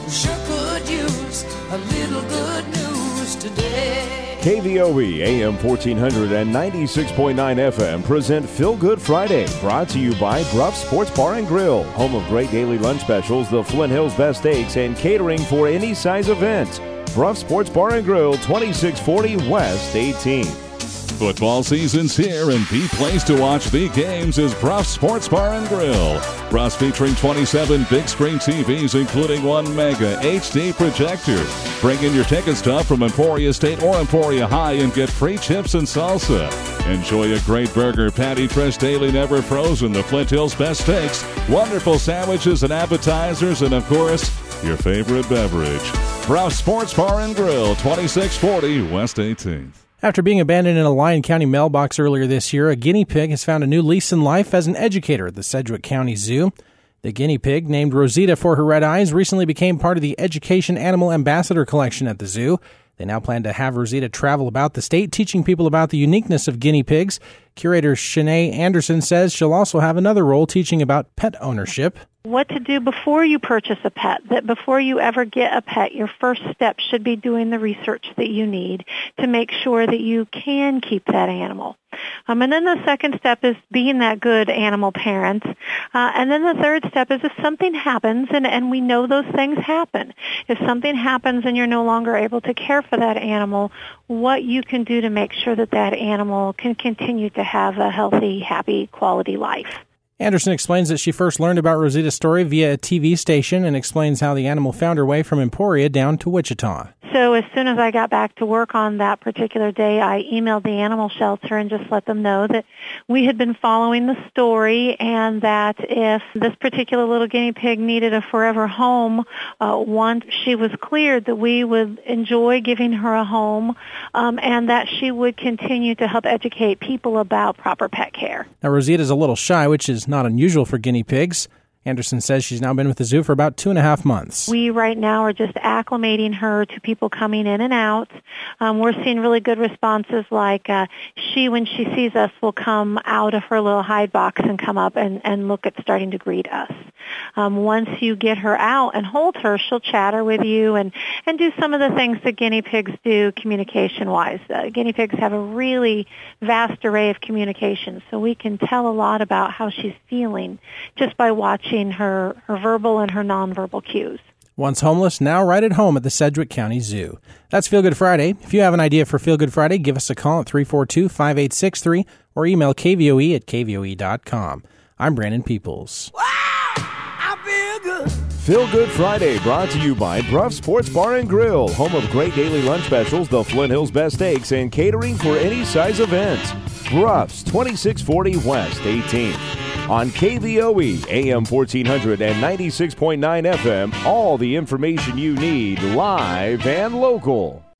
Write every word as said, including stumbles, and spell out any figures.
Sure could use a little good news today. K V O E A M fourteen hundred and ninety-six point nine F M present Feel Good Friday, brought to you by Bruff Sports Bar and Grill, home of great daily lunch specials, the Flint Hills Best Steaks, and catering for any size event. Bruff Sports Bar and Grill, twenty-six forty West eighteenth. Football season's here, and the place to watch the games is Bruff Sports Bar and Grill. Bruff's featuring twenty-seven big screen T Vs, including one mega H D projector. Bring in your ticket stub from Emporia State or Emporia High and get free chips and salsa. Enjoy a great burger, patty fresh daily, never frozen, the Flint Hills Best Steaks, wonderful sandwiches and appetizers, and of course, your favorite beverage. Bruff Sports Bar and Grill, twenty-six forty West eighteenth. After being abandoned in a Lyon County mailbox earlier this year, a guinea pig has found a new lease in life as an educator at the Sedgwick County Zoo. The guinea pig, named Rosita for her red eyes, recently became part of the Education Animal Ambassador collection at the zoo. They now plan to have Rosita travel about the state, teaching people about the uniqueness of guinea pigs. Curator Shanae Anderson says she'll also have another role teaching about pet ownership. What to do before you purchase a pet, that before you ever get a pet, your first step should be doing the research that you need to make sure that you can keep that animal. Um, and then the second step is being that good animal parent. Uh, and then the third step is if something happens, and, and we know those things happen, if something happens and you're no longer able to care for that animal, what you can do to make sure that that animal can continue to have a healthy, happy, quality life. Anderson explains that she first learned about Rosita's story via a T V station and explains how the animal found her way from Emporia down to Wichita. So as soon as I got back to work on that particular day, I emailed the animal shelter and just let them know that we had been following the story and that if this particular little guinea pig needed a forever home, uh, once she was cleared, that we would enjoy giving her a home um, and that she would continue to help educate people about proper pet care. Now, Rosita's a little shy, which is not unusual for guinea pigs. Anderson says she's now been with the zoo for about two and a half months. We right now are just acclimating her to people coming in and out. Um, we're seeing really good responses like uh, she, when she sees us, will come out of her little hide box and come up and, and look at starting to greet us. Um, once you get her out and hold her, she'll chatter with you and, and do some of the things that guinea pigs do communication-wise. Uh, guinea pigs have a really vast array of communication, so we can tell a lot about how she's feeling just by watching her, her verbal and her nonverbal cues. Once homeless, now right at home at the Sedgwick County Zoo. That's Feel Good Friday. If you have an idea for Feel Good Friday, give us a call at three four two, five eight six three or email K V O E at K V O E dot com. I'm Brandon Peoples. Wow, I feel good. Feel Good Friday, brought to you by Bruff Sports Bar and Grill, home of great daily lunch specials, the Flint Hills Best Steaks, and catering for any size event. Bruff's, twenty-six forty West eighteenth. On K V O E, A M fourteen hundred and ninety-six point nine F M, all the information you need, live and local.